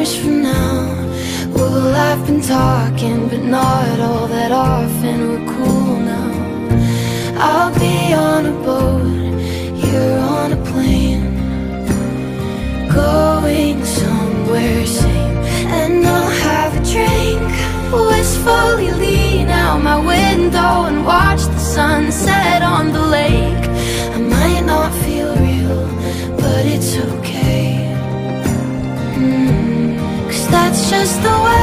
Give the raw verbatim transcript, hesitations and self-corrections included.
years from now, we'll have been talking, but not all that often. We're cool now. I'll be on a boat, you're on a plane, going somewhere sane. And I'll have a drink, wistfully lean out my window and watch the sunset on the lake. I might not feel real, but it's okay, mm, 'cause that's just the way